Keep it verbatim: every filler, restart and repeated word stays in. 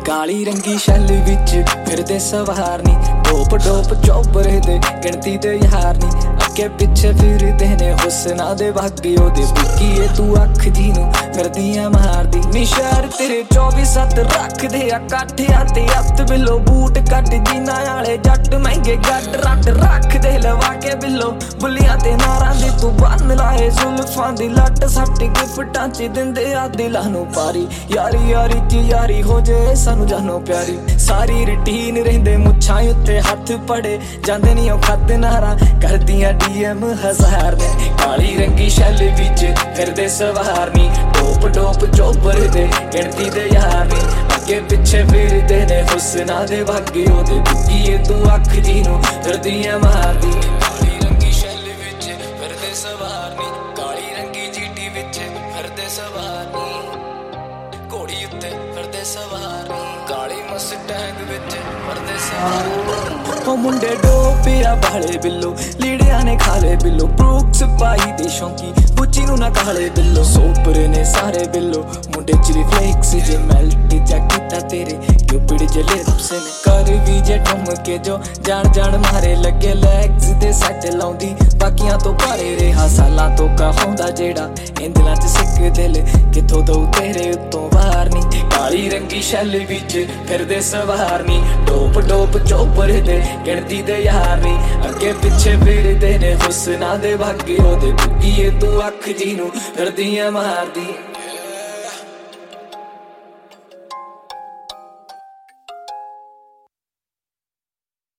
ਕਾਲੀ ਰੰਗੀ ਸ਼ੈਲ ਵਿੱਚ ਫਿਰਦੇ ਸਵਾਰ ਨੀ, ਟੋਪ ਟੋਪ ਚੋਬਰੇ ਦੇ ਗਿਣਤੀ ਦੇ ਯਾਰ ਨੀ, ਅੱਗੇ ਪਿੱਛੇ ਫਿਰਦੇ ਨੇ ਹੁਸਨਾ ਦੇ ਬਾਗੀ ਉਹਦੇ ਬੁੱਕੀਏ ਤੂੰ ਅੱਖ ਜੀ ਨੂੰ ਫਿਰਦੀਆਂ ਮਾਰਦੀ ਨੀ। ਸ਼ਹਿਰ ਤੇਰੇ ਚੌਵੀ ਸੱਤ ਰੱਖਦੇ ਆ ਕਾਠਿਆਂ ਤੇ ਅੱਤ ਬਿੱਲੋ, ਬੂਟ ਕੱਟ ਜੀਨਾ ਵਾਲੇ ਜੱਟ ਮਹਿੰਗੇ ਗੱਡ ਰੱਟ ਰੱਖਦੇ ਲਵਾ ਕੇ ਬਿੱਲੋ, ਬੁੱਲੀਆਂ ਤੇ ਨਾਰਾਂ ਦੇ ਤੂੰ ਬੰਨ ਲਾਏ ਜ਼ੁਲਫਾਂ ਦੀ ਲੱਟ ਸੱਟ ਗਿਫਟਾਂ ਚ ਦਿੰਦੇ ਆ ਦਿਲਾਂ ਨੂੰ ਪਾਰੀ। ਯਾਰੀ ਯਾਰੀ ਚ ਯਾਰੀ ਹੋ ਜੇ ਸਾਨੂੰ ਜਾਨੋ ਪਿਆਰੀ, ਸਾਰੀ ਰੂਟੀਨ ਰਹਿੰਦੇ ਮੁੱਛਾਂ ਉੱਤੇ ਹੱਥ ਪੜੇ ਜਾਂਦੇ ਨੀ ਉਹ ਖੱਦ ਨਾਰਾ ਕਰਦੀਆਂ ਡੀ ਐਮ ਹਜ਼ਾਰ ਨੇ। ਕਾਲੀ ਰੰਗੀ ਸ਼ੈਲ ਵਿੱਚ ਫਿਰਦੇ ਸਵਾਰ ਨੀ, ਟੋਪ ਟੋਪ ਚੋਬਰ ਦੇ ਗਿਣਤੀ ਦੇ ਯਾਰ ਨੀ, ਅੱਗੇ ਪਿੱਛੇ ਫਿਰਦੇ ਨੇ ਹੁਸਨਾ ਦੇ ਬਾਗੀ ਉਹਦੇ ਬੁੱਕੀਏ ਤੂੰ ਅੱਖ ਜੀ ਨੂੰ ਫਿਰਦੀਆਂ ਮਾਰਦੀ। ਕਾਲੀ ਰੰਗੀ ਸ਼ੈਲ ਵਿੱਚ ਫਿਰਦੇ ਸਵਾਰ ਨੀ, ਕਾਲੀ ਰੰਗੀ ਜੀਟੀ ਵਿੱਚ ਫਿਰਦੇ ਸਵਾਰ ਨੀ, ਘੋੜੀ ਉੱਤੇ ਫਿਰਦੇ ਸਵਾਰ ਨੀ, ਕਾਲੀ ਮਸਟੈਂਗ ਵਿੱਚ ਫਿਰਦੇ ਸਵਾਰ ਨੀ। ਉਹ ਮੁੰਡੇ ਡੋਪਿਆ ਵਾਲੇ ਬਿੱਲੋ, ਲੀੜਿਆਂ ਨੇ ਖਾਲੇ ਬਿੱਲੋ, ਬਰੂਕਸ ਪਾਈ ਦੇ ਸ਼ੌਂਕੀ ਪੁੱਚੀ ਨੂੰ ਨਾ ਕਾਲੇ ਬਿੱਲੋ, ਸੋਪਰੇ ਨੇ ਸਾਰੇ ਬਿੱਲੋ, ਮੁੰਡੇ ਚਿਲੀ ਫਲੇਕਸ ਜੇ ਮੈਲਟ ਜੈਕਟਾ ਤੇਰੇ ਕਿਉਪਿੜ ਜੇ ਲਿਪਸ ਨੇ, ਕਰ ਵੀ ਜੇ ਠੁਮਕੇ ਜੋ ਜਾਣ ਜਾਣ ਮਾਰੇ ਲੱਗੇ ਲੈਗਸ ਦੇ ਸੱਟ ਲਾਉਂਦੀ, ਬਾਕੀਆਂ ਤੋਂ ਭਾਰੇ ਰਿਹਾ ਸਾਲਾਂ ਤੋਂ ਕਹਾਉਂਦਾ ਜਿਹੜਾ ਇੰਦਲਾਂ ਚ ਸਿੱਕ ਦਿਲ ਕਿੱਥੋਂ ਦਊ ਤੇਰੇ ਉੱਤੋਂ ਵਾਰ ਨੀ। ਕਾਲੀ ਰੰਗੀ ਸ਼ੈਲ ਵਿੱਚ ਫਿਰਦੇ ਸਵਾਰ ਨੀ, ਟੋਪ ਟੋਪ ਚੋਬਰ ਦੇ ਗਿਣਤੀ ਦੇ ਯਾਰ ਨੀ, ਅੱਗੇ ਪਿੱਛੇ ਫਿਰਦੇ ਨੇ ਹੁਸਨਾ ਦੇ ਬਾਗੀ ਉਹਦੇ ਬੁੱਕੀਏ ਤੂੰ ਅੱਖ ਜੀ ਨੂੰ ਫਿਰਦੀਆਂ ਮਾਰਦੀ।